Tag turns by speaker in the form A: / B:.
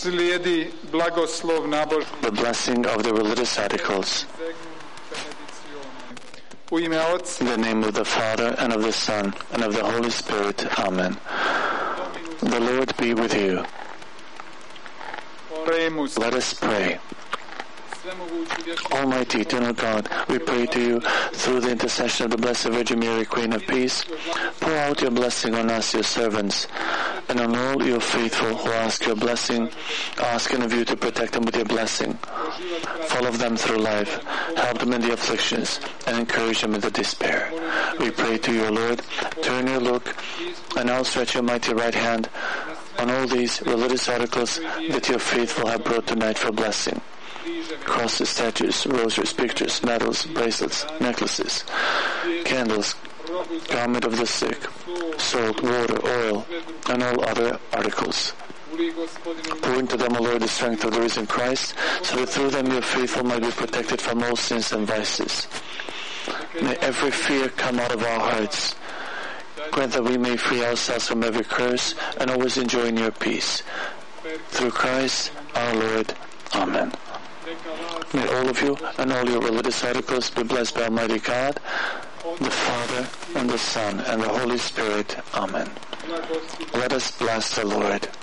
A: Slijedi blagoslov náboženstva.
B: The blessing of the religious articles.
A: U ime Otca,
B: In the name of the Father, and of the Son, and of the Holy Spirit. Amen. The Lord be with you.
A: Oremus.
B: Let us pray. Almighty, eternal God, we pray to you through the intercession of the Blessed Virgin Mary, Queen of Peace. Pour out your blessing on us, your servants, and on all your faithful who ask your blessing, asking of you to protect them with your blessing. Follow them through life, help them in the afflictions, and encourage them in the despair. We pray to you, Lord, turn your look, and outstretch your mighty right hand on all these religious articles that your faithful have brought tonight for blessing. Crosses, statues, rosaries, pictures, medals, bracelets, necklaces, candles, garment of the sick, salt, water, oil, and all other articles. Pour into them, O Lord, the strength of the risen Christ, so that through them your faithful might be protected from all sins and vices. May every fear come out of our hearts. Grant that we may free ourselves from every curse and always enjoy in your peace. Through Christ our Lord. Amen. May all of you and all your religious articles be blessed by Almighty God, the Father, and the Son, and the Holy Spirit. Amen. Let us bless the Lord.